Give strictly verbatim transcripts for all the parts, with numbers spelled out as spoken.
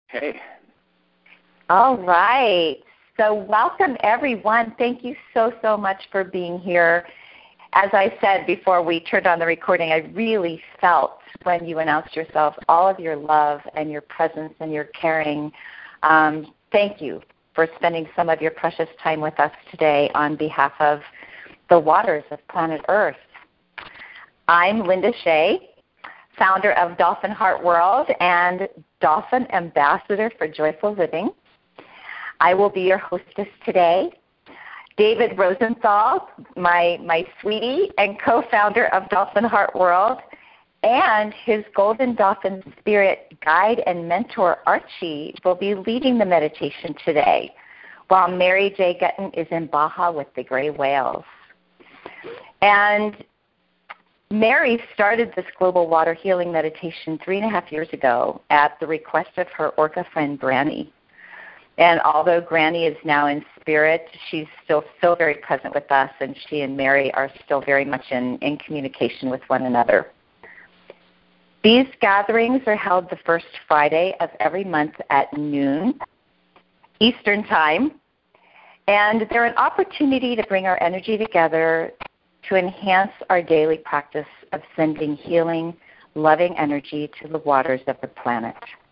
Hey. All right. So welcome, everyone. Thank you so, so much for being here. As I said before we turned on the recording, I really felt when you announced yourself all of your love and your presence and your caring. Um, thank you for spending some of your precious time with us today on behalf of the waters of planet Earth. I'm Linda Shea, founder of Dolphin Heart World and Dolphin Ambassador for Joyful Living. I will be your hostess today. David Rosenthal, my, my sweetie and co-founder of Dolphin Heart World, and his Golden Dolphin Spirit guide and mentor, Archie, will be leading the meditation today, while Mary J. Gutton is in Baja with the gray whales. And Mary started this global water healing meditation three and a half years ago at the request of her orca friend, Granny. And although Granny is now in spirit, she's still so very present with us, and she and Mary are still very much in, in communication with one another. These gatherings are held the first Friday of every month at noon Eastern Time, and they're an opportunity to bring our energy together to enhance our daily practice of sending healing, loving energy to the waters of the planet.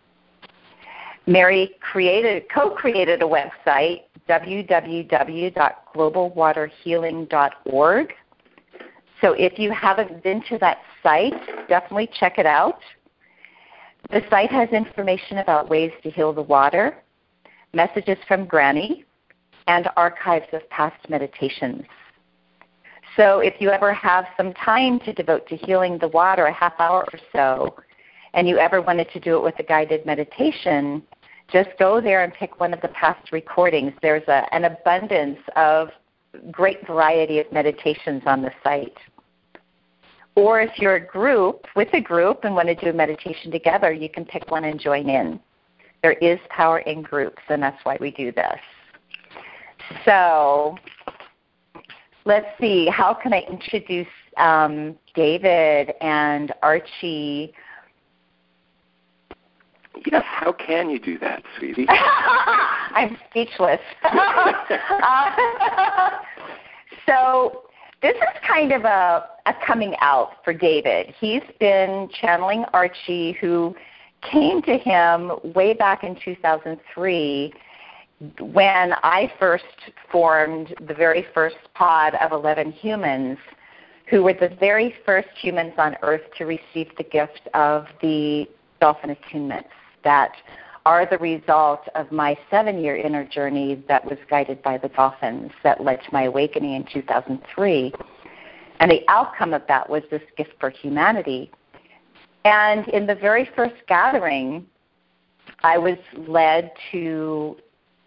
Mary created, co-created a website, w w w dot global water healing dot org. So if you haven't been to that site, definitely check it out. The site has information about ways to heal the water, messages from Granny, and archives of past meditations. So if you ever have some time to devote to healing the water, a half hour or so, and you ever wanted to do it with a guided meditation, just go there and pick one of the past recordings. There's a, an abundance of great variety of meditations on the site. Or if you're a group, with a group, and want to do a meditation together, you can pick one and join in. There is power in groups, and that's why we do this. So let's see, how can I introduce um, David and Archie? Yes, how can you do that, sweetie? I'm speechless. uh, so this is kind of a, a coming out for David. He's been channeling Archie, who came to him way back in two thousand three when I first formed the very first pod of eleven humans, who were the very first humans on Earth to receive the gift of the dolphin attunements that are the result of my seven-year inner journey that was guided by the dolphins that led to my awakening in two thousand three. And the outcome of that was this gift for humanity. And in the very first gathering, I was led to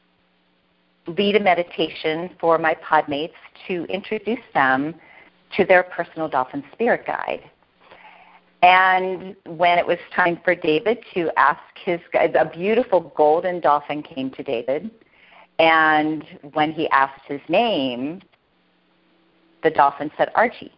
lead a meditation for my podmates to introduce them to their personal dolphin spirit guide. And when it was time for David to ask his guide, a beautiful golden dolphin came to David. And when he asked his name, the dolphin said Archie.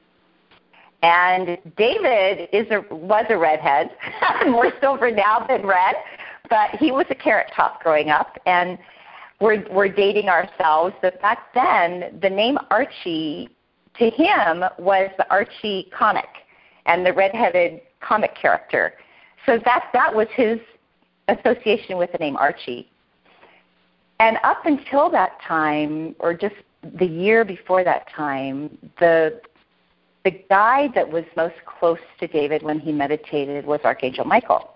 And David is a, was a redhead, more silver now than red, but he was a carrot top growing up. And we're, we're dating ourselves. But back then, the name Archie to him was the Archie comic and the redheaded comic character. So that, that was his association with the name Archie. And up until that time, or just the year before that time, the, the guide that was most close to David when he meditated was Archangel Michael.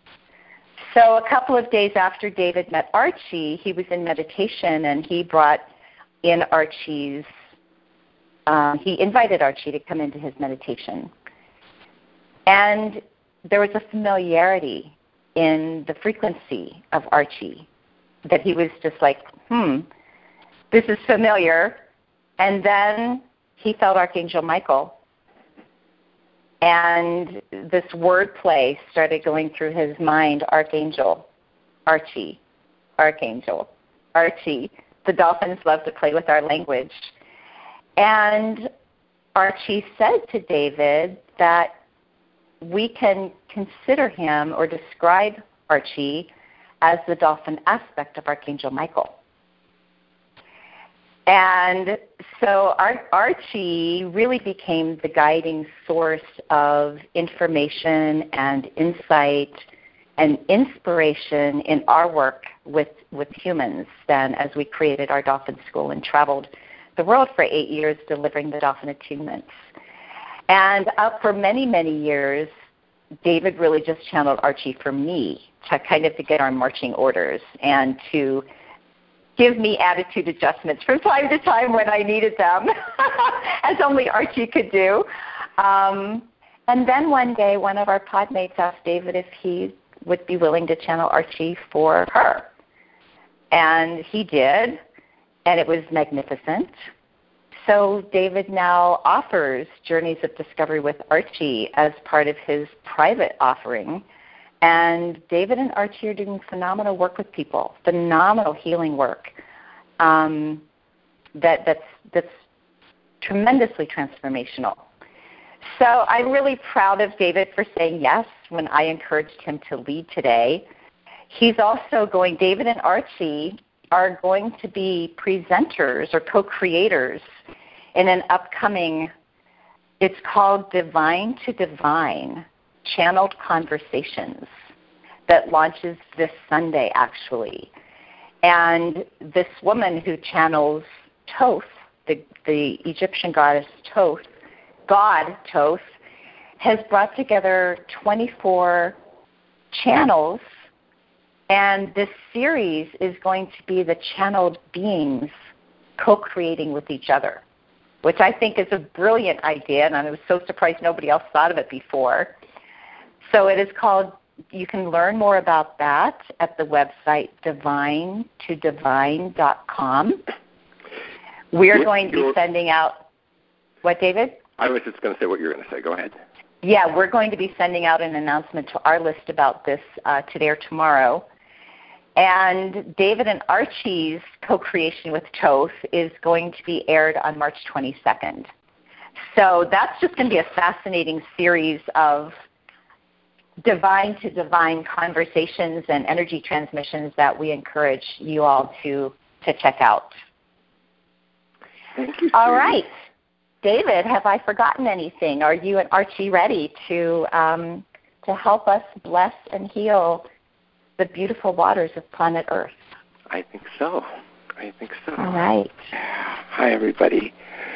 So a couple of days after David met Archie, he was in meditation, and he brought in Archie's, uh, he invited Archie to come into his meditation. And there was a familiarity in the frequency of Archie that he was just like, hmm, this is familiar. And then he felt Archangel Michael. And this wordplay started going through his mind, Archangel, Archie, Archangel, Archie. The dolphins love to play with our language. And Archie said to David that we can consider him or describe Archie as the dolphin aspect of Archangel Michael. And so Ar- Archie really became the guiding source of information and insight and inspiration in our work with, with humans then as we created our Dolphin School and traveled the world for eight years delivering the Dolphin Attunements. And uh, for many, many years, David really just channeled Archie for me to kind of to get our marching orders and to give me attitude adjustments from time to time when I needed them, as only Archie could do. Um, and then one day, one of our podmates asked David if he would be willing to channel Archie for her. And he did, and it was magnificent. So David now offers Journeys of Discovery with Archie as part of his private offering. And David and Archie are doing phenomenal work with people, phenomenal healing work um, that, that's, that's tremendously transformational. So I'm really proud of David for saying yes when I encouraged him to lead today. He's also going, David and Archie are going to be presenters or co-creators in an upcoming, it's called Divine to Divine, Channeled Conversations, that launches this Sunday, actually. And this woman who channels Thoth, the, the Egyptian goddess Thoth, God Thoth, has brought together twenty-four channels, and this series is going to be the channeled beings co-creating with each other, which I think is a brilliant idea, and I was so surprised nobody else thought of it before. So it is called, you can learn more about that at the website divine to divine dot com. We are going to be sending out, what, David? I was just going to say what you were going to say. Go ahead. Yeah, we're going to be sending out an announcement to our list about this uh, today or tomorrow. And David and Archie's co-creation with Thoth is going to be aired on March twenty-second. So that's just going to be a fascinating series of divine to divine conversations and energy transmissions that we encourage you all to, to check out. Thank you. All right. David, have I forgotten anything? Are you and Archie ready to um, to help us bless and heal the beautiful waters of planet Earth? I think so. I think so. All right. Hi, everybody.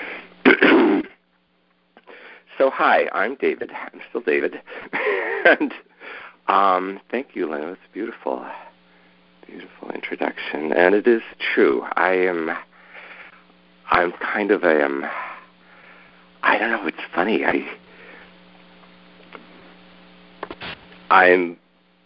So, hi, I'm David. I'm still David. and um, thank you, Lena. It's a beautiful, beautiful introduction. And it is true. I am, I'm kind of a, um, I don't know, it's funny. I, I'm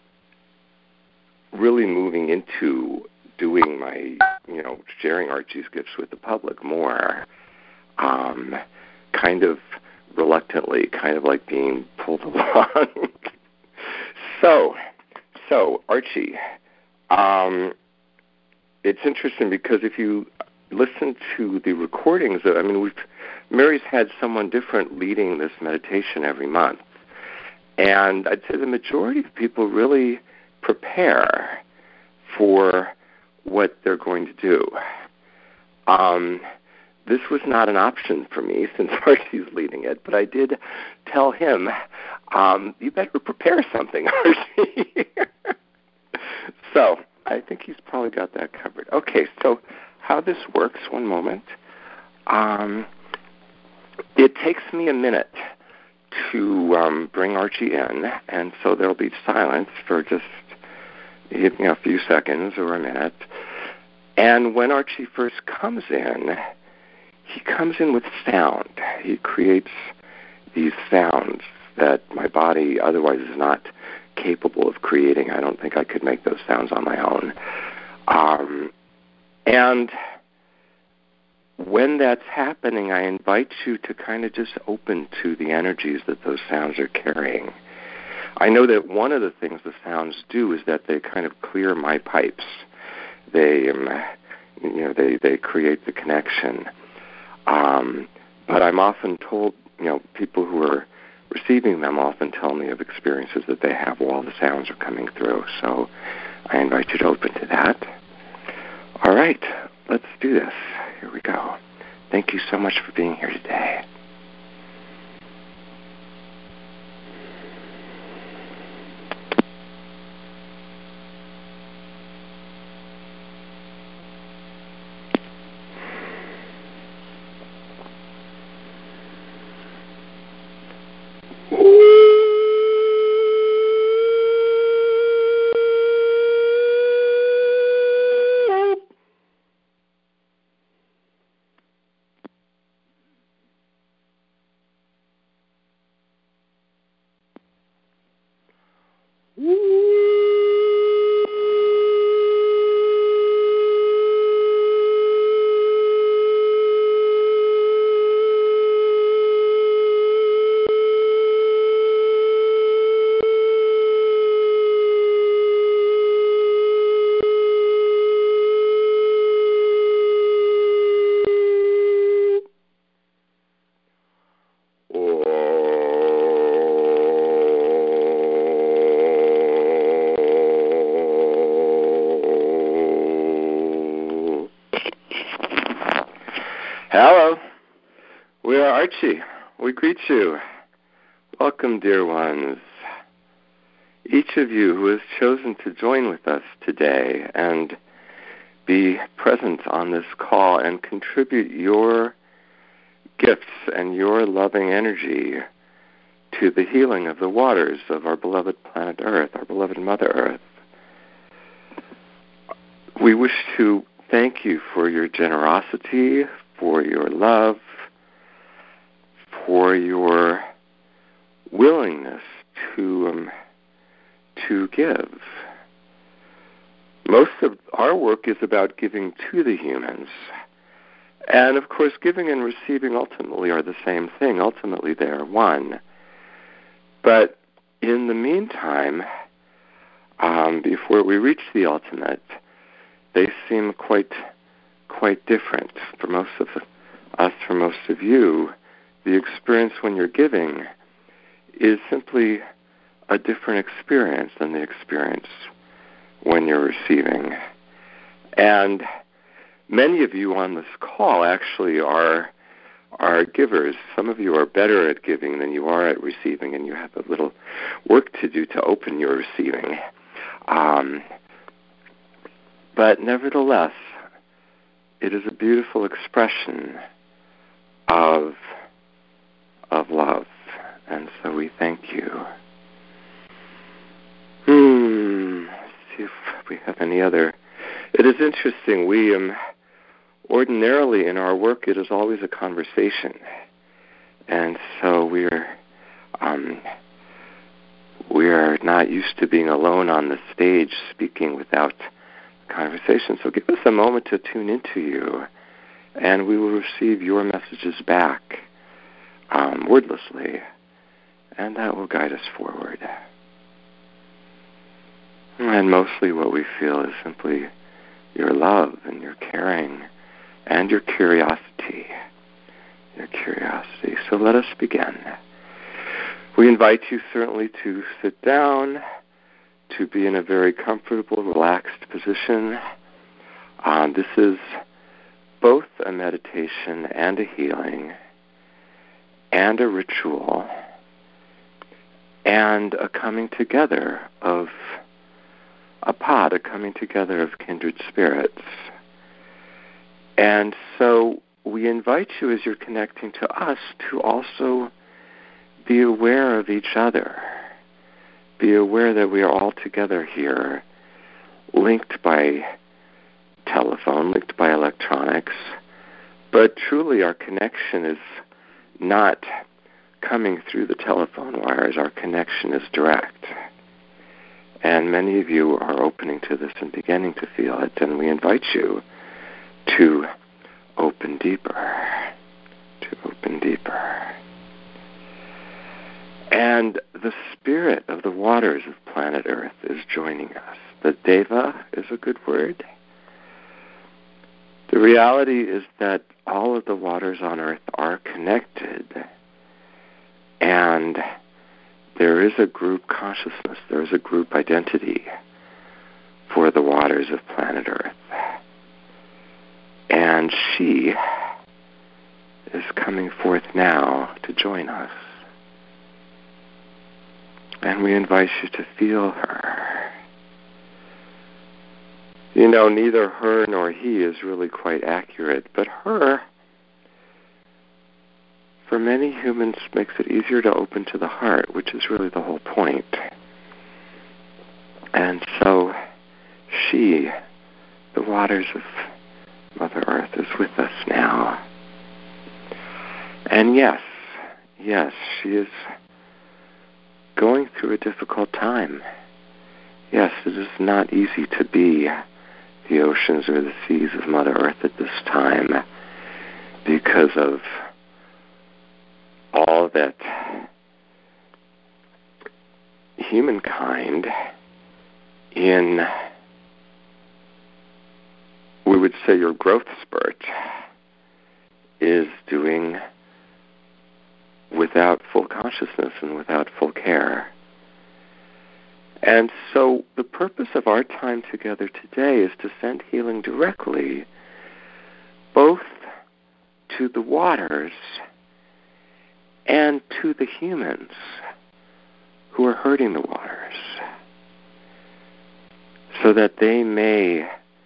really moving into doing my, you know, sharing Archie's gifts with the public more, um, kind of reluctantly, kind of like being pulled along. so, so Archie, um, it's interesting because if you listen to the recordings, of, I mean, we've Mary's had someone different leading this meditation every month, and I'd say the majority of people really prepare for what they're going to do. Um, this was not an option for me since Archie's leading it, but I did tell him, um, you better prepare something, Archie. So I think he's probably got that covered. Okay, so how this works, one moment. Um, it takes me a minute to um, bring Archie in, and so there'll be silence for just you know, a few seconds or a minute. And when Archie first comes in, he comes in with sound. He creates these sounds that my body otherwise is not capable of creating. I don't think I could make those sounds on my own. Um, and when that's happening, I invite you to kind of just open to the energies that those sounds are carrying. I know that one of the things the sounds do is that they kind of clear my pipes. They, um, you know, they, they create the connection. Um, but I'm often told, you know, people who are receiving them often tell me of experiences that they have while the sounds are coming through. So I invite you to open to that. All right, let's do this. Here we go. Thank you so much for being here today. Hello, we are Archie. We greet you. Welcome, dear ones. Each of you who has chosen to join with us today and be present on this call and contribute your gifts and your loving energy to the healing of the waters of our beloved planet Earth, our beloved Mother Earth. We wish to thank you for your generosity, for your love, for your willingness to um, to give. Most of our work is about giving to the humans. And, of course, giving and receiving ultimately are the same thing. Ultimately, they are one. But in the meantime, um, before we reach the ultimate, they seem quite quite different. For most of us, for most of you, the experience when you're giving is simply a different experience than the experience when you're receiving. And many of you on this call actually are are givers. Some of you are better at giving than you are at receiving, and you have a little work to do to open your receiving. Um, but nevertheless, it is a beautiful expression of of love, and so we thank you. Hmm. Let's see if we have any other. It is interesting. We um, ordinarily in our work, it is always a conversation, and so we're um, we're not used to being alone on the stage speaking without conversation. So give us a moment to tune into you, and we will receive your messages back um, wordlessly, and that will guide us forward. And mostly what we feel is simply your love and your caring and your curiosity. Your curiosity. So let us begin. We invite you certainly to sit down, to be in a very comfortable, relaxed position. Um, this is both a meditation and a healing and a ritual and a coming together of a pod, a coming together of kindred spirits. And so we invite you, as you're connecting to us, to also be aware of each other. Be aware that we are all together here, linked by telephone, linked by electronics, but truly our connection is not coming through the telephone wires. Our connection is direct. And many of you are opening to this and beginning to feel it, and we invite you to open deeper, to open deeper. And the spirit of the waters of planet Earth is joining us. The Deva is a good word. The reality is that all of the waters on Earth are connected, and there is a group consciousness, there is a group identity for the waters of planet Earth. And she is coming forth now to join us. And we invite you to feel her. You know, neither her nor he is really quite accurate, but her, for many humans, makes it easier to open to the heart, which is really the whole point. And so she, the waters of Mother Earth, is with us now. And yes, yes, she is going through a difficult time. Yes, it is not easy to be the oceans or the seas of Mother Earth at this time because of all that humankind in, we would say, your growth spurt is doing without full consciousness and without full care. And so the purpose of our time together today is to send healing directly both to the waters and to the humans who are hurting the waters, so that they may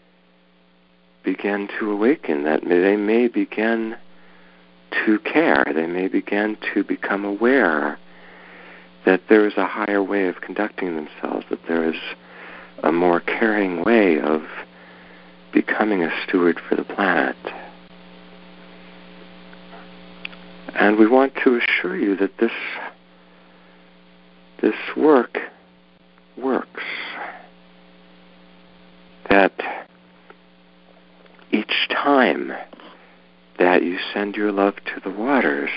begin to awaken, that they may begin to care, they may begin to become aware that there is a higher way of conducting themselves, that there is a more caring way of becoming a steward for the planet. And we want to assure you that this this work works. That each time that you send your love to the waters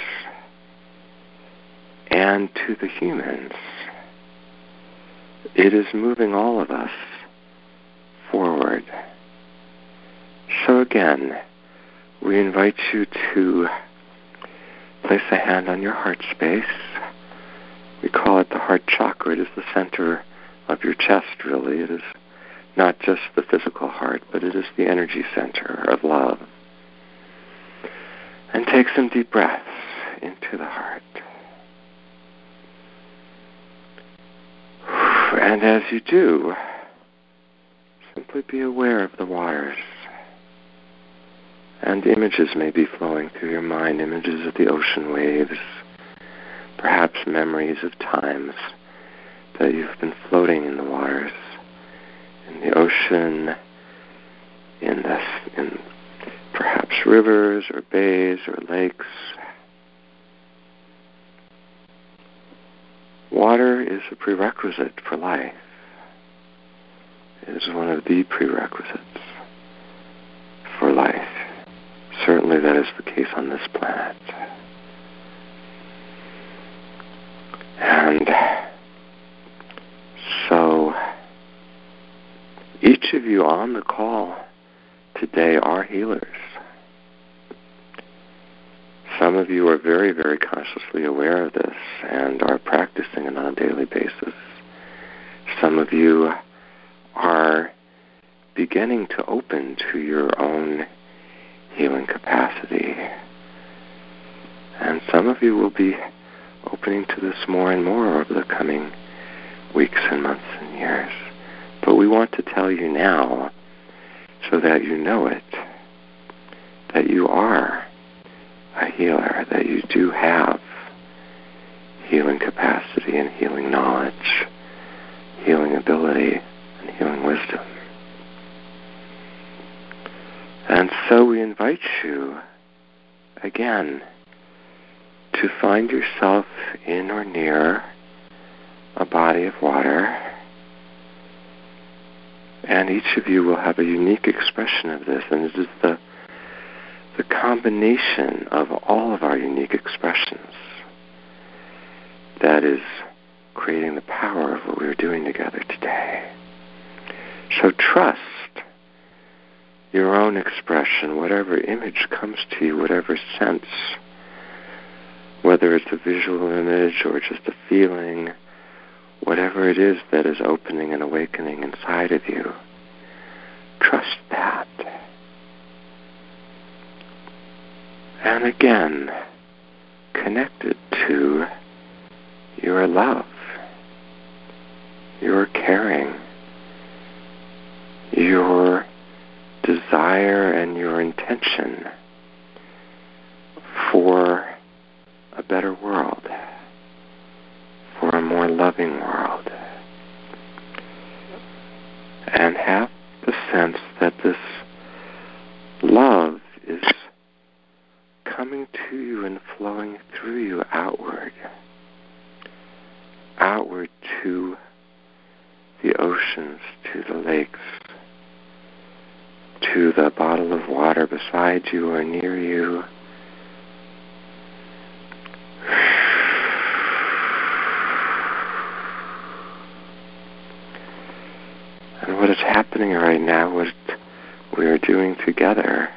and to the humans, it is moving all of us forward. So again, we invite you to place a hand on your heart space. We call it the heart chakra. It is the center of your chest, really. It is not just the physical heart, but it is the energy center of love. And take some deep breaths into the heart. And as you do, simply be aware of the waters. And images may be flowing through your mind, images of the ocean waves, perhaps memories of times that you've been floating in the waters, in the ocean, in the, in perhaps rivers or bays or lakes. Water is a prerequisite for life. It is one of the prerequisites for life. Certainly that is the case on this planet. And so each of you on the call today are healers. Some of you are very, very consciously aware of this and are practicing it on a daily basis. Some of you are beginning to open to your own healing capacity. And some of you will be opening to this more and more over the coming weeks and months and years. But we want to tell you now, so that you know it, that you are a healer, that you do have healing capacity and healing knowledge, healing ability, and healing wisdom. And so we invite you, again, to find yourself in or near a body of water, and each of you will have a unique expression of this, and it is the the combination of all of our unique expressions that is creating the power of what we're doing together today. So trust your own expression, whatever image comes to you, whatever sense, whether it's a visual image or just a feeling, whatever it is that is opening and awakening inside of you, And again, connected to your love, your caring, your desire and your intention for a better world, for a more loving world. And have the sense that this love is coming to you and flowing through you outward, outward to the oceans, to the lakes, to the bottle of water beside you or near you. And what is happening right now, what we are doing together,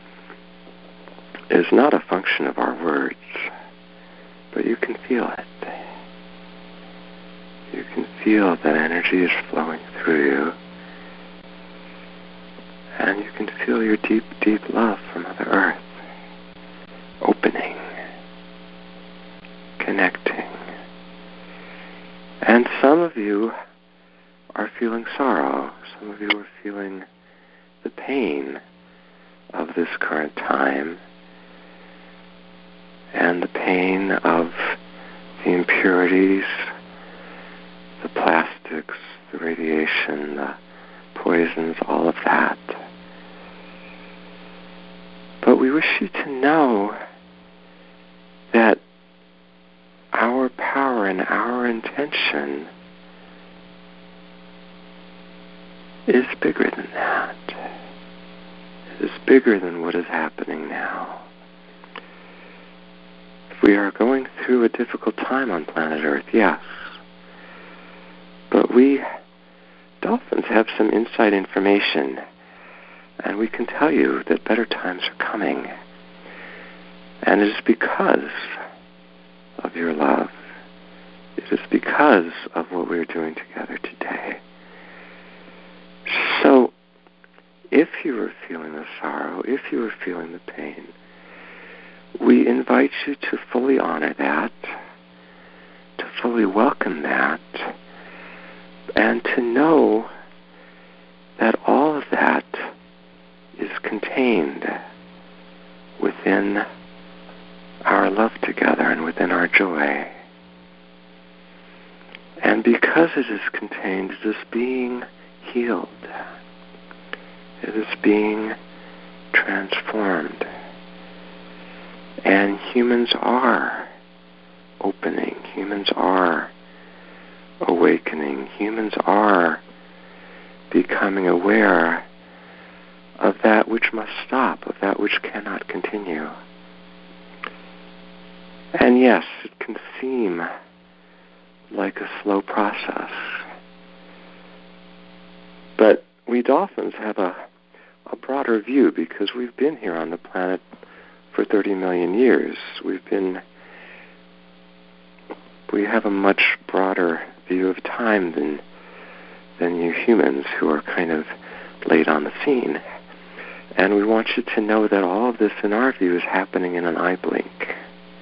is not a function of our words, but you can feel it. You can feel that energy is flowing through you, and you can feel your deep, deep love for Mother Earth opening, connecting. And some of you are feeling sorrow. Some of you are feeling the pain of this current time and the pain of the impurities, the plastics, the radiation, the poisons, all of that. But we wish you to know that our power and our intention is bigger than that. It is bigger than what is happening now. We are going through a difficult time on planet Earth, yes. But we dolphins have some inside information, and we can tell you that better times are coming. And it is because of your love. It is because of what we're doing together today. So, if you are feeling the sorrow, if you are feeling the pain, we invite you to fully honor that, to fully welcome that, and to know that all of that is contained within our love together and within our joy. And because it is contained, it is being healed. It is being transformed. And humans are opening. Humans are awakening. Humans are becoming aware of that which must stop, of that which cannot continue. And yes, it can seem like a slow process. But we dolphins have a, a broader view because we've been here on the planet for thirty million years. We've been, we have a much broader view of time than than you humans who are kind of late on the scene. And we want you to know that all of this, in our view, is happening in an eye blink.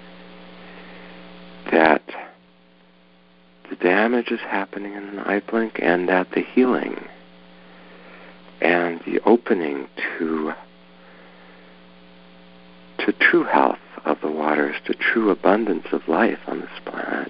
That the damage is happening in an eye blink, and that the healing and the opening to to true health of the waters, to true abundance of life on this planet,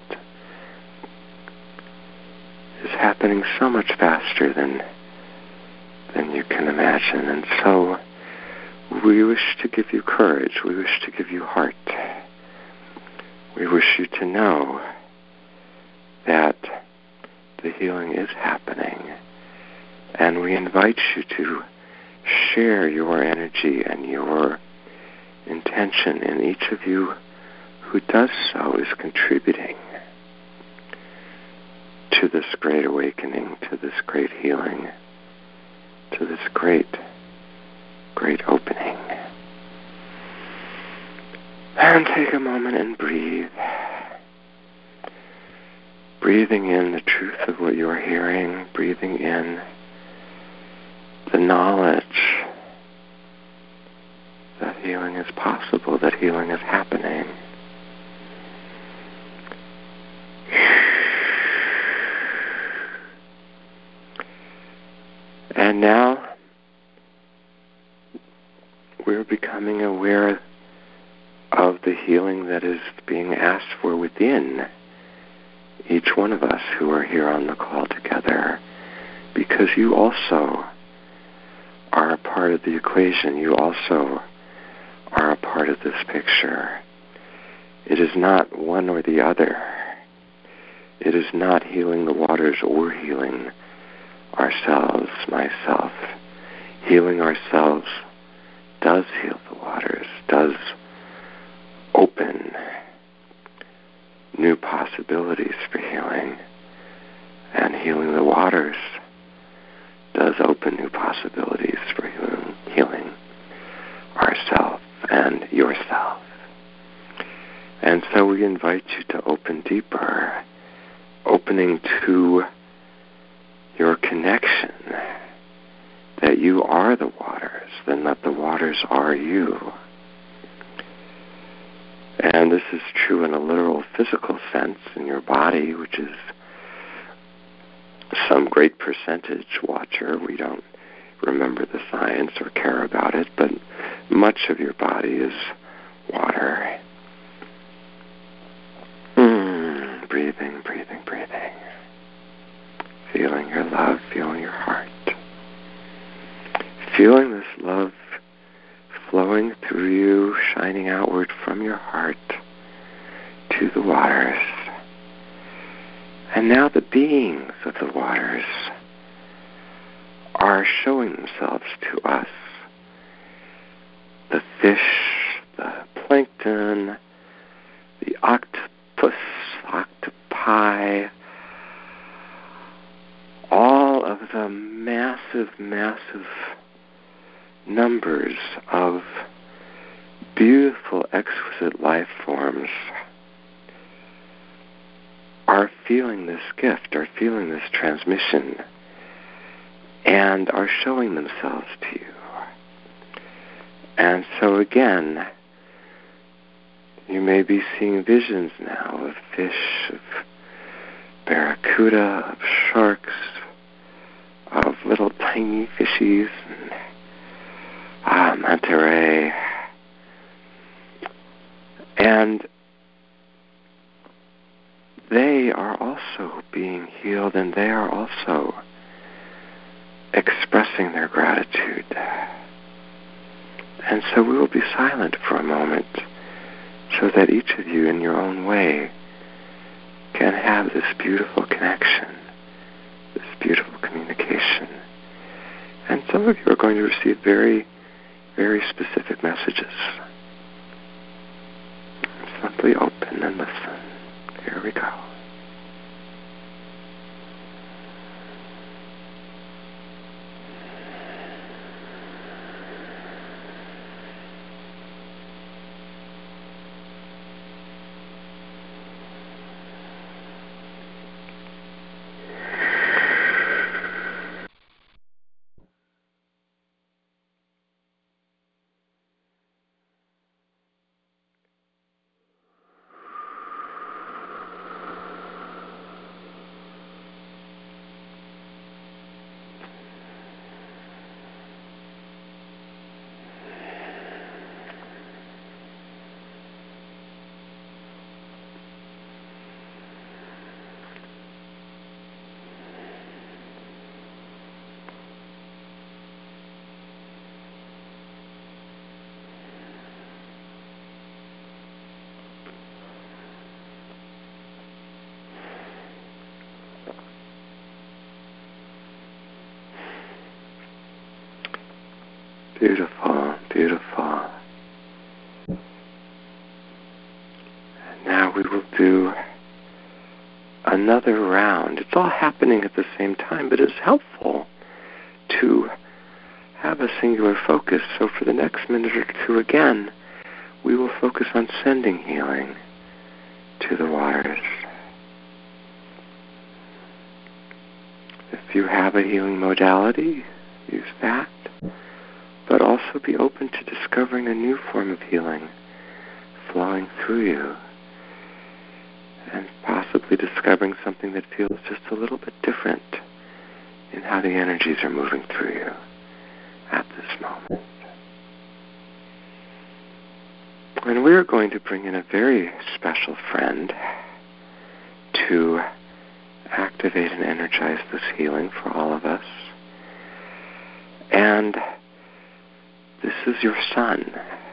is happening so much faster than than you can imagine. And so we wish to give you courage. We wish to give you heart. We wish you to know that the healing is happening. And we invite you to share your energy and your intention, and each of you who does so is contributing to this great awakening, to this great healing, to this great, great opening. And take a moment and breathe. Breathing in the truth of what you are hearing, breathing in the knowledge that healing is possible. possible that healing is happening. And now we're becoming aware of the healing that is being asked for within each one of us who are here on the call together, because you also are a part of the equation. You also are a part of this picture. It is not one or the other. It is not healing the waters or healing ourselves, myself. Healing ourselves does heal the waters, does open new possibilities for healing. And healing the waters does open new possibilities for healing, healing ourself and yourself. And so we invite you to open deeper, opening to your connection that you are the waters, then that the waters are you. And this is true in a literal physical sense in your body, which is some great percentage water. We don't remember the science or care about it, but much of your body is water. Mm, breathing, breathing, breathing. Feeling your love, feeling your heart. Feeling this love flowing through you, shining outward from your heart to the waters. And now the beings of the waters are showing themselves to us. The fish, the plankton, the octopus, octopi, all of the massive, massive numbers of beautiful, exquisite life forms are feeling this gift, are feeling this transmission, and are showing themselves to you. And so again, you may be seeing visions now of fish, of barracuda, of sharks, of little tiny fishies, and ah, manta ray. And they are also being healed, and they are also expressing their gratitude. And so we will be silent for a moment so that each of you in your own way can have this beautiful connection, this beautiful communication. And some of you are going to receive very, very specific messages. Simply open and listen. Here we go. Beautiful, beautiful. And now we will do another round. It's all happening at the same time, but it's helpful to have a singular focus. So for the next minute or two, again, we will focus on sending healing to the waters. If you have a healing modality, use that. But also be open to discovering a new form of healing flowing through you, and possibly discovering something that feels just a little bit different in how the energies are moving through you at this moment. And we're going to bring in a very special friend to activate and energize this healing for all of us. And this is your sun,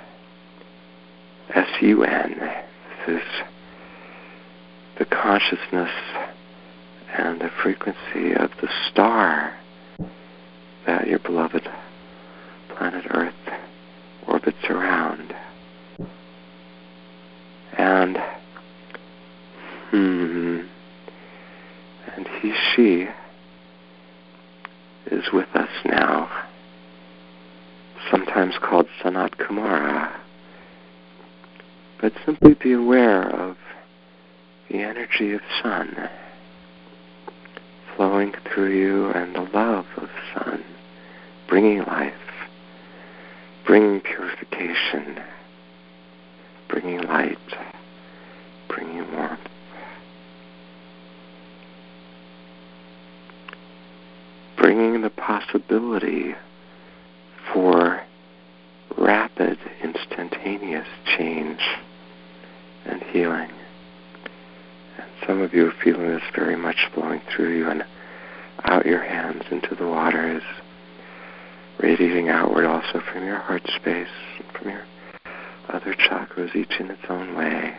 S U N. This is the consciousness and the frequency of the star that your beloved planet Earth orbits around. And, hmm, and he, she is with us now, sometimes called Sanat Kumara. But simply be aware of the energy of sun flowing through you and the love of sun, bringing life, bringing purification, bringing light, bringing warmth. Bringing the possibility for rapid, instantaneous change and healing. And some of you are feeling this very much flowing through you and out your hands into the waters, radiating outward also from your heart space and from your other chakras, each in its own way.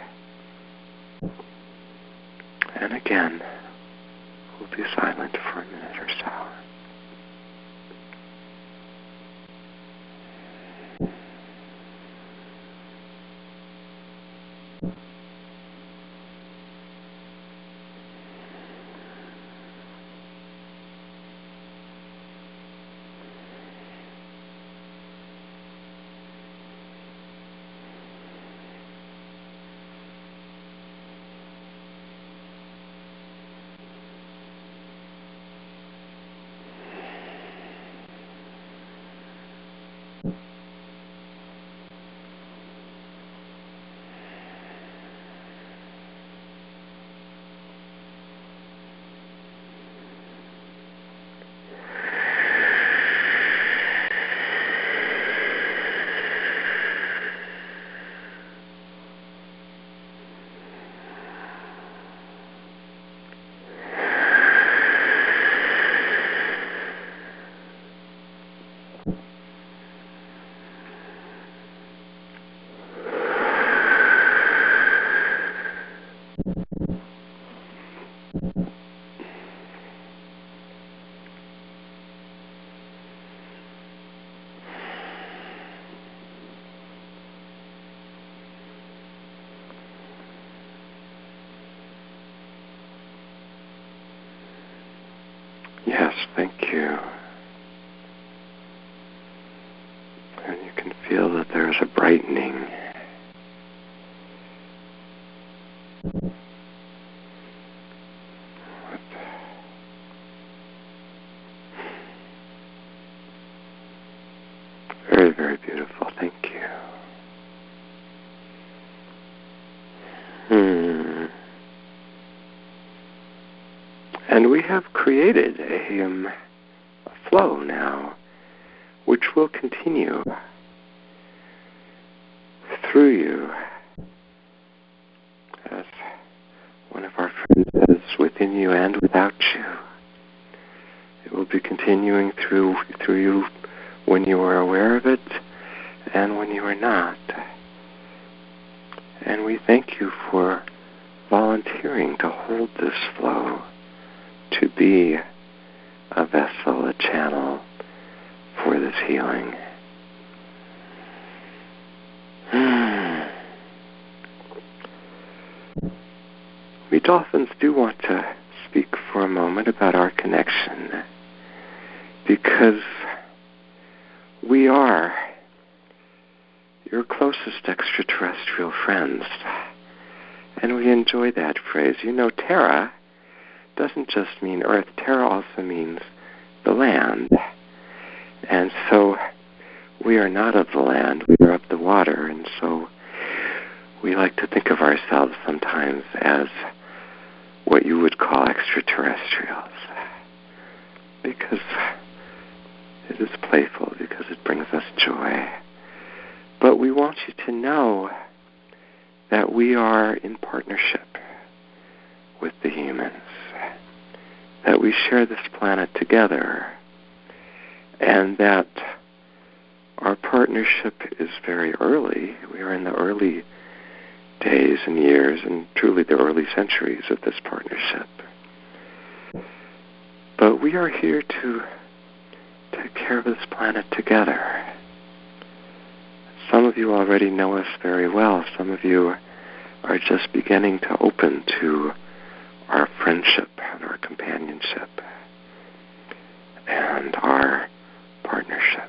And again, we'll be silent for a minute or so. Yes, thank you. And you can feel that there's a brightening. Very, very beautiful. Thank you. Hmm. And we have created a, um, a flow now, which will continue through you, as one of our friends says, within you and without you. It will be continuing through through you when you are aware of it and when you are not. And we thank you for volunteering to hold this flow, to be a vessel, a channel for this healing. We dolphins do want to speak for a moment about our connection, because we are your closest extraterrestrial friends, and we enjoy that phrase. You know, Terra doesn't just mean Earth. Terra also means the land. And so we are not of the land, we are of the water, and so we like to think of ourselves sometimes as what you would call extraterrestrials, because it is playful, because it brings us joy. But we want you to know that we are in partnership with the humans, that we share this planet together, and that our partnership is very early. We are in the early days and years, and truly the early centuries of this partnership. But we are here to take care of this planet together. Some of you already know us very well. Some of you are just beginning to open to our friendship and our companionship and our partnership.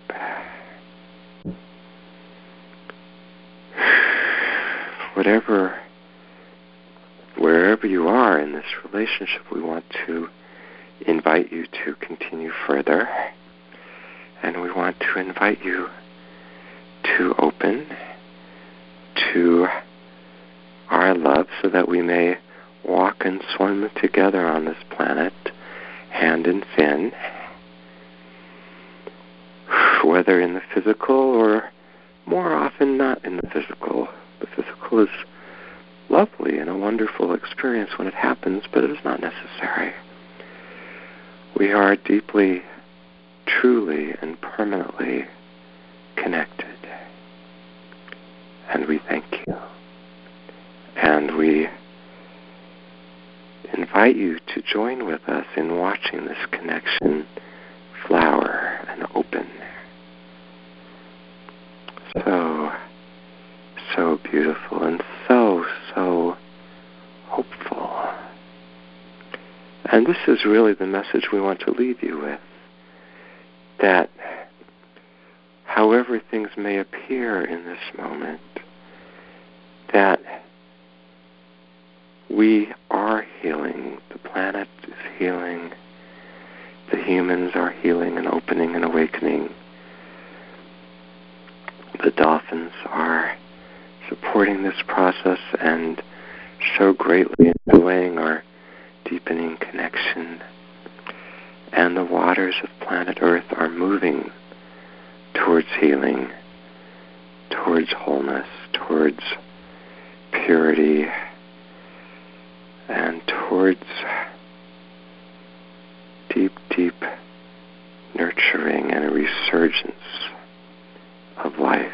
Whatever, wherever you are in this relationship, we want to invite you to continue further, and we want to invite you to open to our love so that we may walk and swim together on this planet, hand in fin, whether in the physical or more often not in the physical. The physical is lovely and a wonderful experience when it happens, but it is not necessary. We are deeply, truly, and permanently connected. And we thank you. And we invite you to join with us in watching this connection flower and open. So, so beautiful and so, so hopeful. And this is really the message we want to leave you with, that however things may appear in this moment, that we are healing, the planet is healing, the humans are healing and opening and awakening. The dolphins are supporting this process and so greatly enjoying our deepening connection. And the waters of planet Earth are moving towards healing, towards wholeness, towards purity, and towards deep, deep nurturing and a resurgence of life.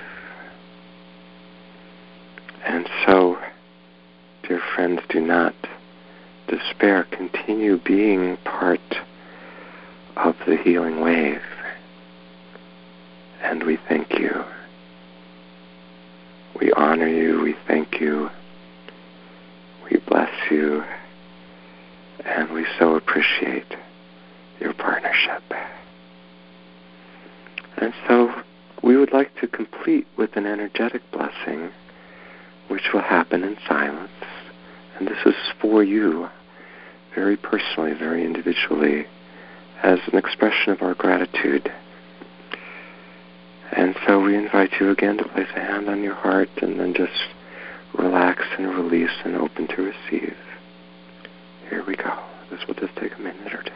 And so, dear friends, do not despair. Continue being part of the healing wave. And we thank you. We honor you. We thank you. We bless you. And we so appreciate your partnership. And so we would like to complete with an energetic blessing, which will happen in silence. And this is for you, very personally, very individually, as an expression of our gratitude. And so we invite you again to place a hand on your heart and then just relax and release and open to receive. Here we go. This will just take a minute or two.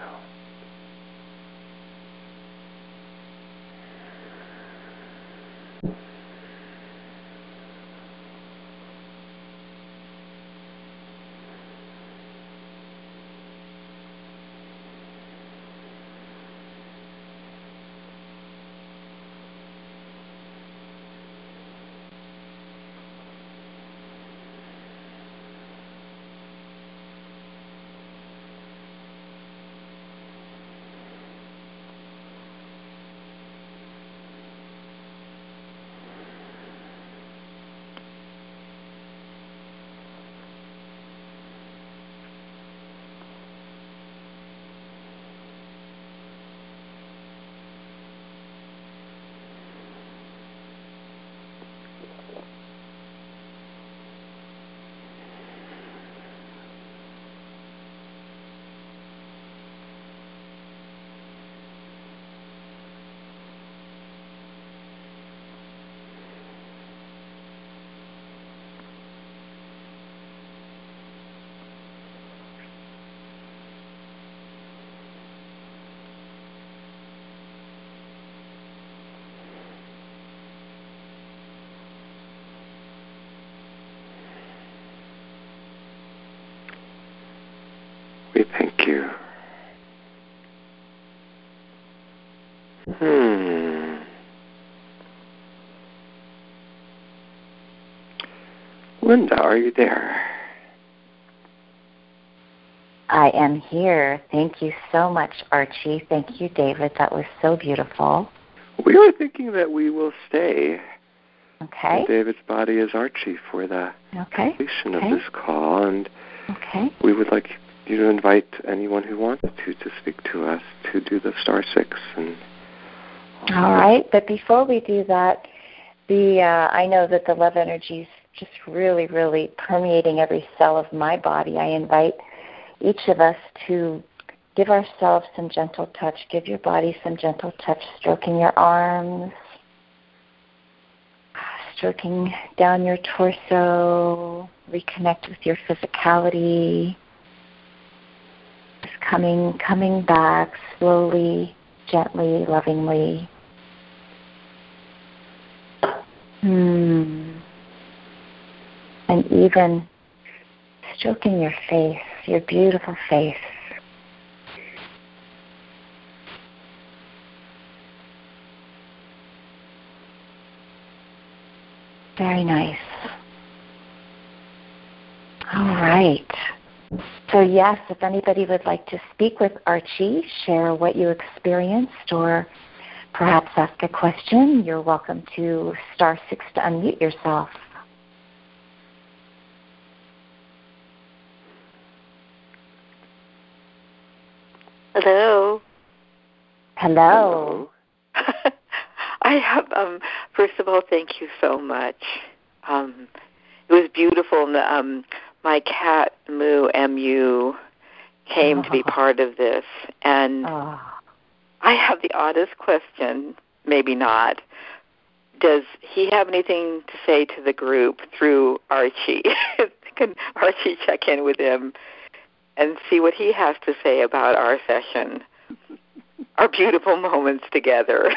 We thank you. Hmm. Linda, are you there? I am here. Thank you so much, Archie. Thank you, David. That was so beautiful. We were thinking that we will stay Okay. in David's body as Archie for the okay. completion okay. of this call, and okay. we would like you to invite anyone who wants to to speak to us to do the star six. And all, all right, but before we do that, the uh, I know that the love energy is just really, really permeating every cell of my body. I invite each of us to give ourselves some gentle touch. Give your body some gentle touch, stroking your arms, stroking down your torso, reconnect with your physicality. Just coming, coming back slowly, gently, lovingly. Hmm. And even stroking your face, your beautiful face. Very nice. All right. So yes, if anybody would like to speak with Archie, share what you experienced, or perhaps ask a question, you're welcome to star six to unmute yourself. Hello. Hello. hello. I have, um, first of all, thank you so much. Um, it was beautiful. And, um, my cat, Moo, M U, came oh. to be part of this. And oh. I have the oddest question, maybe not. Does he have anything to say to the group through Archie? Can Archie check in with him and see what he has to say about our session, our beautiful moments together?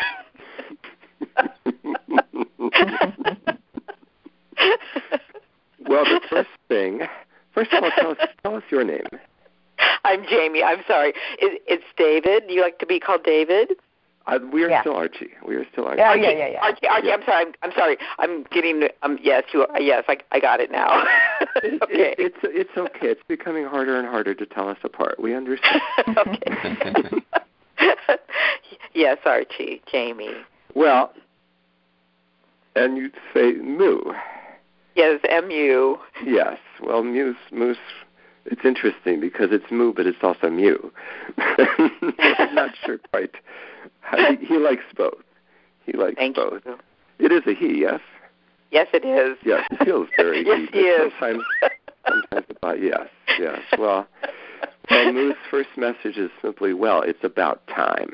Well, the first thing, first of all, tell us, tell us your name. I'm Jamie. I'm sorry. It, it's David. You like to be called David? Uh, we are yeah. still Archie. We are still Archie. Yeah, Archie, yeah, yeah, yeah. Archie, Archie yeah. I'm sorry. I'm, I'm sorry. I'm getting. Um, yes, you. Are, yes, I, I got it now. it, okay. It, it's it's okay. It's becoming harder and harder to tell us apart. We understand. Okay. Yes, Archie, Jamie. Well, and you'd say Moo. Yes, M U. Yes. Well, Moo's Moo's. It's interesting because it's Moo, but it's also Mew. I'm not sure quite. How, he, he likes both. He likes Thank both. You. It is a he, yes? Yes, it is. Yes, it feels very yes, he. he is. Sometimes, sometimes about, yes, yes. Well, well, Moo's first message is simply, well, it's about time.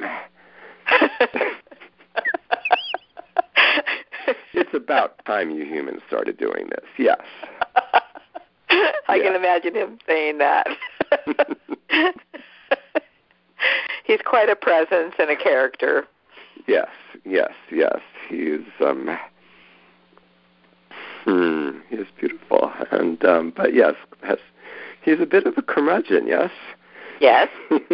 It's about time you humans started doing this, yes. I yeah. can imagine him saying that. He's quite a presence and a character. Yes, yes, yes. He is. Um, hmm, he is beautiful, and um, but yes, has, he's a bit of a curmudgeon. Yes. Yes.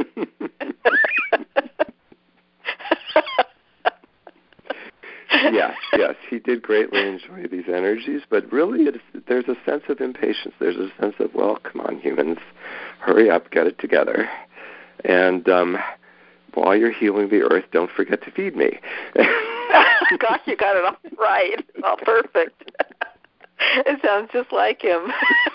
Yes, yes, he did greatly enjoy these energies, but really it's, there's a sense of impatience. There's a sense of, well, come on, humans, hurry up, get it together. And um, while you're healing the earth, don't forget to feed me. Gosh, you got it all right. It's all perfect. It sounds just like him.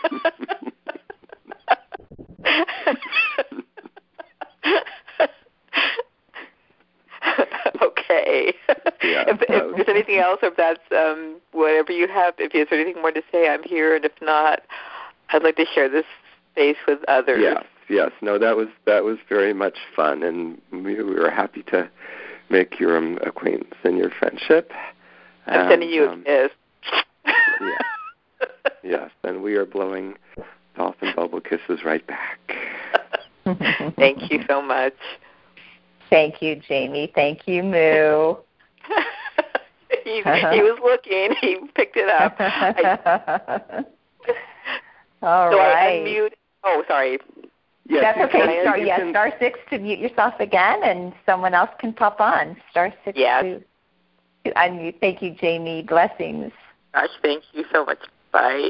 Okay. Yeah, if, if there's anything else, or if that's um, whatever you have, if there's anything more to say, I'm here. And if not, I'd like to share this space with others. Yes, yes. No, that was that was very much fun, and we, we were happy to make your um, acquaintance and your friendship. I'm and, sending you um, a kiss. Yes, yes, and we are blowing dolphin bubble kisses right back. Thank you so much. Thank you, Jamie. Thank you, Moo. he, he was looking. He picked it up. I, All so right. I unmute. Oh, sorry. Yes, That's okay. can, Star, you yeah, can, star six to mute yourself again, and someone else can pop on. Star six Yes. to, to unmute. Thank you, Jamie. Blessings. Gosh, thank you so much. Bye.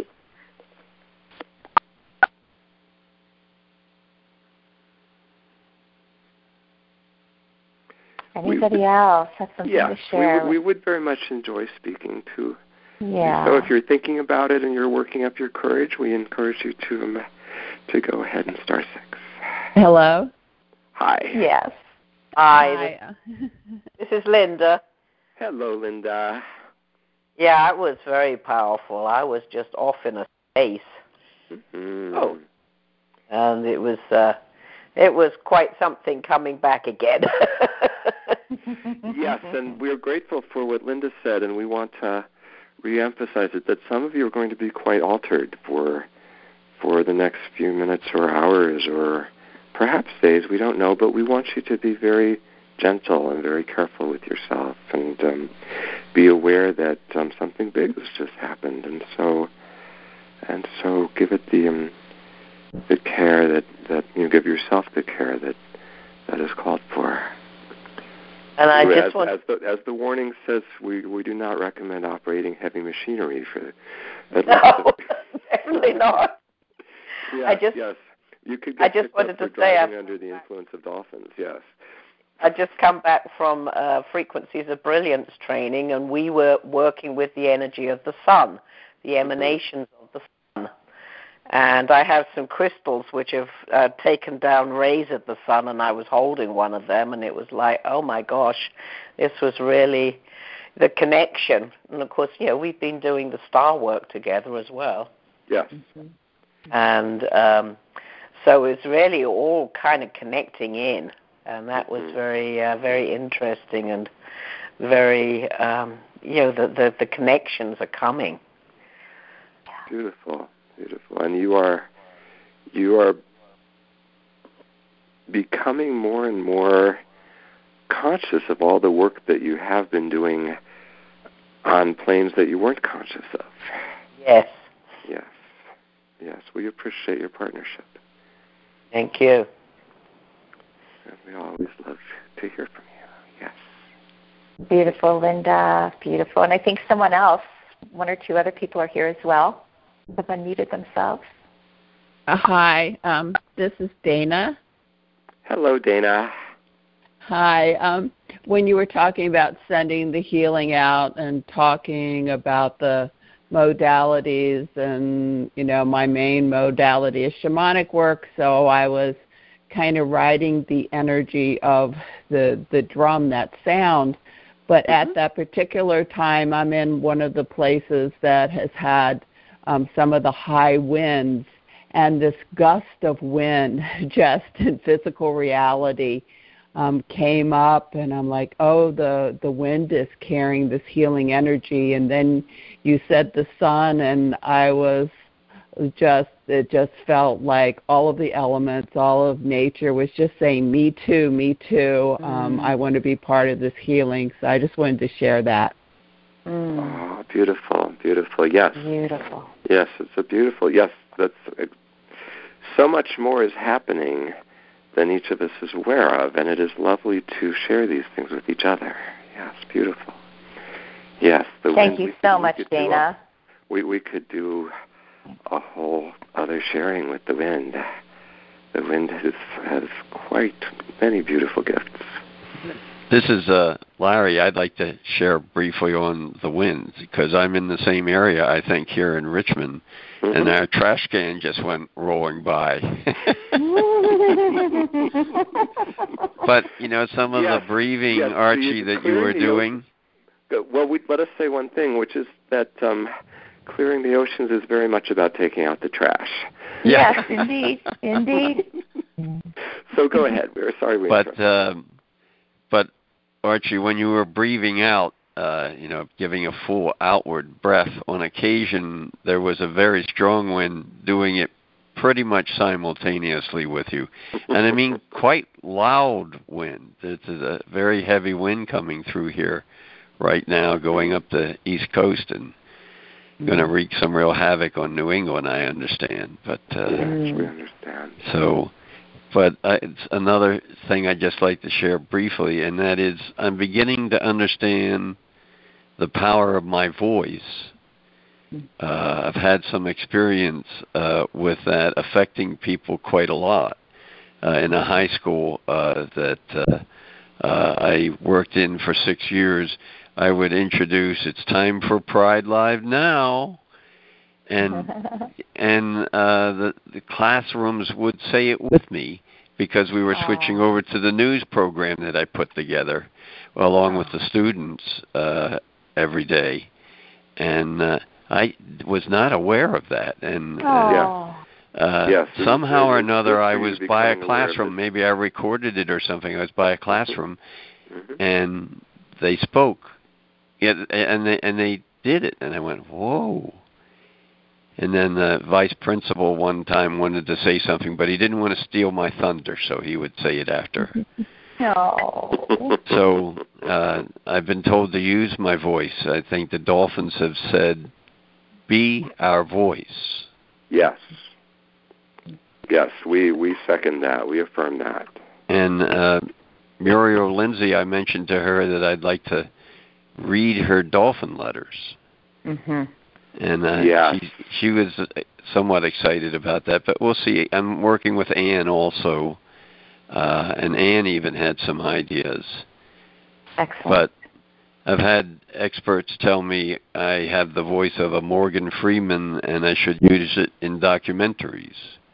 Anybody we, else have something yes, to share? We, we would very much enjoy speaking to yeah. you. So if you're thinking about it and you're working up your courage, we encourage you to um, to go ahead and star six. Hello? Hi. Yes. Hi. Hi. This is Linda. Hello, Linda. Yeah, it was very powerful. I was just off in a space. Mm-hmm. Oh. And it was... Uh, It was quite something coming back again. Yes, and we're grateful for what Linda said, and we want to reemphasize it, that some of you are going to be quite altered for for the next few minutes or hours or perhaps days, we don't know, but we want you to be very gentle and very careful with yourself and um, be aware that um, something big has just happened, and so and so give it the... Um, the care that, that you give yourself the care that that is called for. And I as, just want as the, as the warning says, we, we do not recommend operating heavy machinery for at no, least definitely not. Yes, I just, yes. You could get I just wanted to say driving I've, under the influence of dolphins, yes. I just come back from uh, Frequencies of Brilliance training, and we were working with the energy of the sun, the emanations mm-hmm. of the sun. And I have some crystals which have uh, taken down rays of the sun, and I was holding one of them, and it was like, oh my gosh, this was really the connection. And of course, you know, we've been doing the star work together as well. Yes. Mm-hmm. And um, so it's really all kind of connecting in, and that was very, uh, very interesting and very, um, you know, the, the, the connections are coming. Beautiful. Beautiful. And you are you are becoming more and more conscious of all the work that you have been doing on planes that you weren't conscious of. Yes. Yes. Yes. We appreciate your partnership. Thank you. And we always love to hear from you. Yes. Beautiful, Linda. Beautiful. And I think someone else, one or two other people are here as well. Have unmuted themselves. Uh, hi, um, this is Dana. Hello, Dana. Hi. Um, when you were talking about sending the healing out and talking about the modalities, and, you know, my main modality is shamanic work, so I was kind of riding the energy of the, the drum, that sound. But mm-hmm. at that particular time, I'm in one of the places that has had Um, some of the high winds, and this gust of wind just in physical reality um, came up, and I'm like, oh, the, the wind is carrying this healing energy. And then you said the sun, and I was just, it just felt like all of the elements, all of nature was just saying, me too, me too. Mm. Um, I want to be part of this healing. So I just wanted to share that. Mm. Oh, beautiful, beautiful, yes. Beautiful. Yes, it's a beautiful, yes, that's, uh, so much more is happening than each of us is aware of, and it is lovely to share these things with each other. Yes, beautiful. Yes. The Thank wind, you so much, Dana. A, we, we could do a whole other sharing with the wind. The wind has, has quite many beautiful gifts. This is uh, Larry. I'd like to share briefly on the winds, because I'm in the same area, I think, here in Richmond, mm-hmm. and our trash can just went rolling by. But, you know, some of yes, the breathing, yes, Archie, that you were doing. Ocean. Well, we, let us say one thing, which is that um, clearing the oceans is very much about taking out the trash. Yes, indeed, indeed. So go ahead. We're sorry we But, um, but Archie, when you were breathing out, uh, you know, giving a full outward breath, on occasion there was a very strong wind doing it pretty much simultaneously with you. And I mean quite loud wind. It's a very heavy wind coming through here right now, going up the East Coast, and going to wreak some real havoc on New England, I understand. But uh, yes, we understand. So but I, it's another thing I'd just like to share briefly, and that is I'm beginning to understand the power of my voice. Uh, I've had some experience uh, with that affecting people quite a lot. Uh, in a high school uh, that uh, uh, I worked in for six years, I would introduce, "It's time for Pride Live now," and and uh, the, the classrooms would say it with me because we were Aww. switching over to the news program that I put together along with the students uh, every day, and uh, I was not aware of that, and uh, uh, yes, somehow or another I for you was by a becoming aware of classroom. it. Maybe I recorded it or something. I was by a classroom, Mhm. and they spoke, yeah, and they and they did it, and I went, whoa. And then the vice principal one time wanted to say something, but he didn't want to steal my thunder, so he would say it after. No. So uh, I've been told to use my voice. I think the Dolphins have said, "Be our voice." Yes. Yes, we, we second that. We affirm that. And uh, Muriel Lindsay, I mentioned to her that I'd like to read her dolphin letters. Mm-hmm. And uh, yes. she, she was somewhat excited about that, but we'll see. I'm working with Anne also, uh, and Anne even had some ideas. Excellent. But I've had experts tell me I have the voice of a Morgan Freeman, and I should use it in documentaries.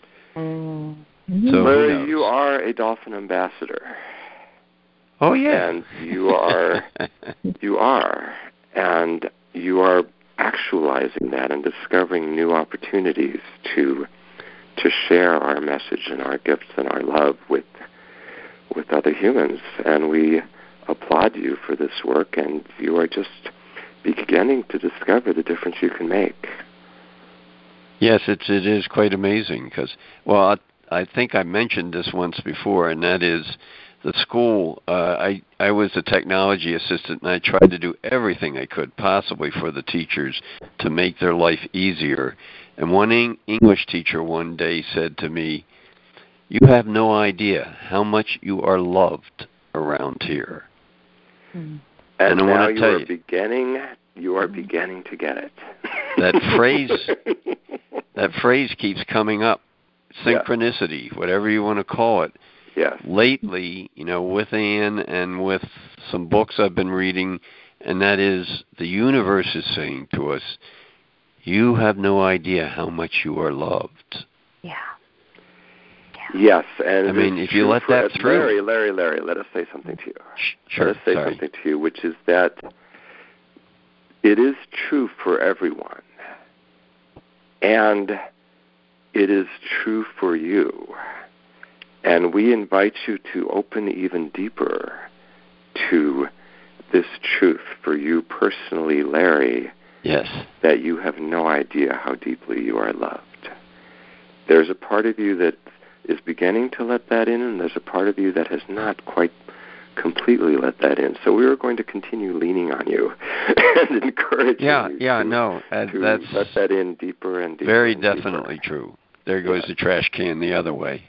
Mm-hmm. So Larry, who knows? you are a dolphin ambassador. Oh yeah, and you are, you are, and you are actualizing that and discovering new opportunities to to share our message and our gifts and our love with with other humans. And we applaud you for this work, and you are just beginning to discover the difference you can make. Yes, it's it is quite amazing because, well, I, I think I mentioned this once before, and that is the school. Uh, I I was a technology assistant, and I tried to do everything I could possibly for the teachers to make their life easier. And one Eng- English teacher one day said to me, "You have no idea how much you are loved around here." Mm. And, and I now want to you tell are you, beginning. You are beginning to get it. That phrase, that phrase keeps coming up. Synchronicity, yeah. Whatever you want to call it. Yes. Lately, you know, with Anne and with some books I've been reading, and that is the universe is saying to us, "You have no idea how much you are loved." Yeah. yeah. Yes, and I mean, if you let that through, Larry, Larry, Larry, let us say something to you. Sure. Let us say Sorry. something to you, which is that it is true for everyone, and it is true for you. And we invite you to open even deeper to this truth for you personally, Larry. Yes. That you have no idea how deeply you are loved. There's a part of you that is beginning to let that in, and there's a part of you that has not quite completely let that in. So we are going to continue leaning on you and encouraging yeah, you yeah, to, no, uh, to that's let that in deeper and deeper. Very and definitely deeper. true. There goes yeah. the trash can the other way.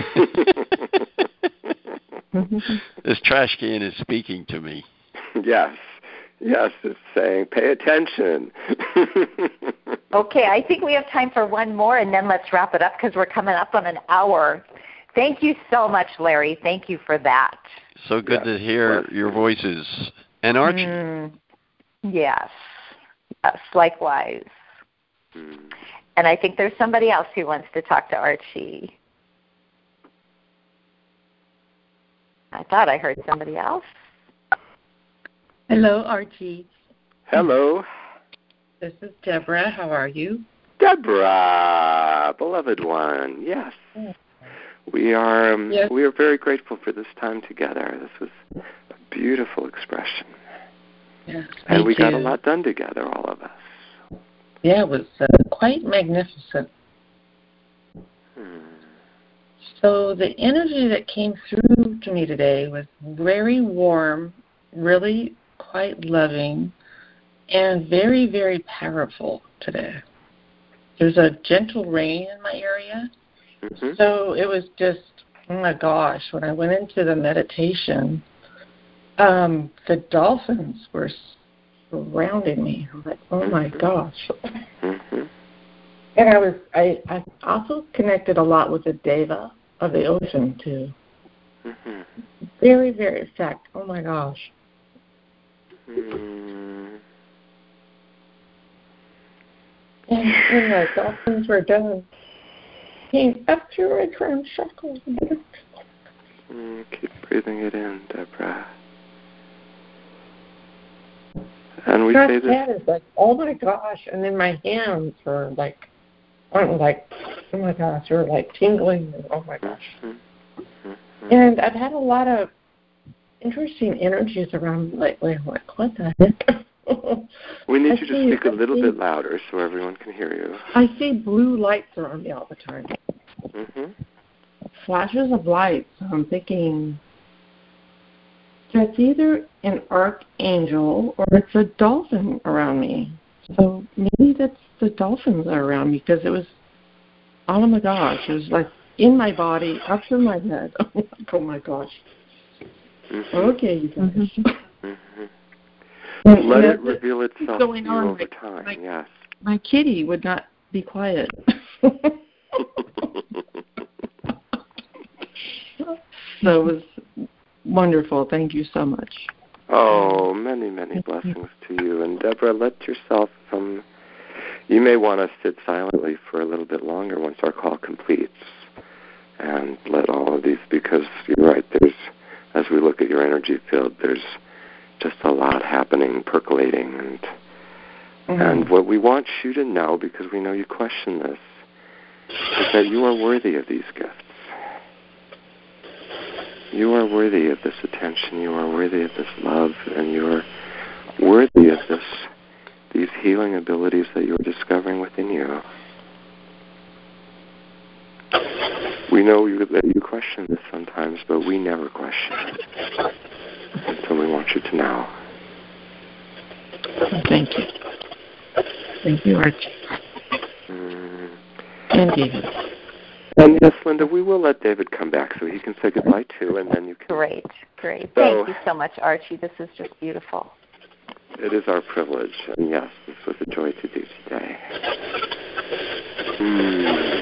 This trash can is speaking to me. Yes. Yes, it's saying, pay attention. Okay, I think we have time for one more, and then let's wrap it up because we're coming up on an hour. Thank you so much, Larry. Thank you for that. So good yes. to hear yes. your voices. And Archie. Mm, yes. Yes, likewise. Mm. And I think there's somebody else who wants to talk to Archie. I thought I heard somebody else. Hello, Archie. Hello. This is Deborah. How are you? Deborah, beloved one. Yes. We are um, yes. we are very grateful for this time together. This was a beautiful expression. Yes, and we too. got a lot done together, all of us. Yeah, it was uh, quite magnificent. Hmm. So the energy that came through to me today was very warm, really quite loving, and very, very powerful today. There's a gentle rain in my area, mm-hmm. so it was just Oh my gosh, when I went into the meditation, um, the dolphins were surrounding me. I'm like, oh my gosh. Mm-hmm. And I was, I, I also connected a lot with the deva of the ocean too. Mm-hmm. Very, very, in fact, oh my gosh. Mm. And when the dolphins were done, came up through my crown chakra. Mm, keep breathing it in, Deborah. And we God's say this. head is like, oh my gosh, and then my hands were like, I'm like, oh my gosh, they were like tingling, and oh my gosh. Mm-hmm. Mm-hmm. And I've had a lot of interesting energies around me lately. I'm like, what the heck? We need I you to see, speak a I little see, bit louder so everyone can hear you. I see blue lights around me all the time. Mm-hmm. Flashes of light. So I'm thinking that's either an archangel or it's a dolphin around me. So maybe that's the dolphins that are around me because it was, oh my gosh, it was like in my body, up through my head. Oh my gosh. Mm-hmm. Okay, you guys. Mm-hmm. Mm-hmm. Let it reveal itself to you on, over like, time, like, yes. My kitty would not be quiet. So it was wonderful. Thank you so much. Oh, many, many blessings to you. And Deborah, let yourself, um, you may want to sit silently for a little bit longer once our call completes. And let all of these, because you're right, there's, as we look at your energy field, there's just a lot happening, percolating. And mm-hmm. and what we want you to know, because we know you question this, is that you are worthy of these gifts. You are worthy of this attention. You are worthy of this love, and you are worthy of this, these healing abilities that you are discovering within you. We know you, that you question this sometimes, but we never question it. And so we want you to know. Thank you. Thank you, Archie. Mm. And David. And yes, Linda, we will let David come back so he can say goodbye too, and then you can. Great, great. So, Thank you so much, Archie. This is just beautiful. It is our privilege, and yes, this was a joy to do today. Mm.